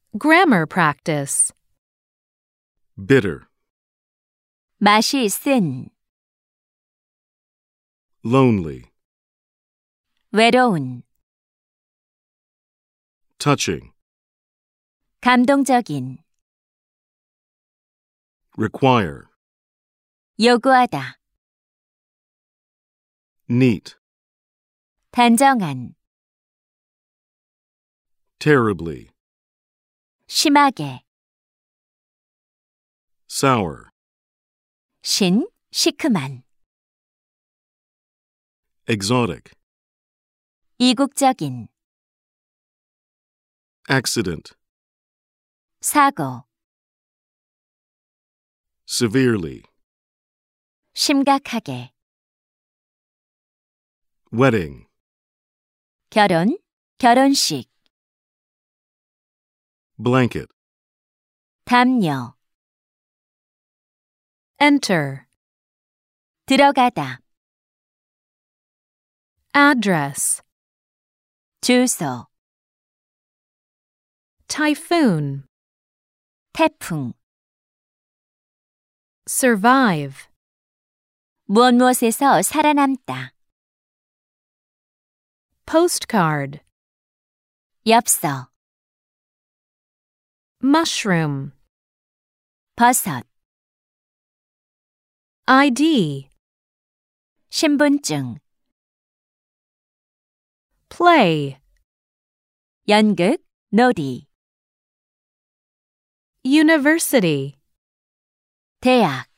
Grammar practice. bitter, 맛이 쓴, lonely, 외로운, touching, 감동적인, require, 요구하다, neat, 단정한, terribly, 심하게, sour, 시큼한, exotic, 이국적인, accident, 사고, severely, 심각하게, wedding, 결혼, 결혼식, blanket, 담요, Enter. 들어가다, Address. 주소, Typhoon. 태풍, Survive. 무엇에서 살아남다, Postcard. 엽서, Mushroom. 버섯, ID. 신분증, Play. 연극, 놀이, University. 대학,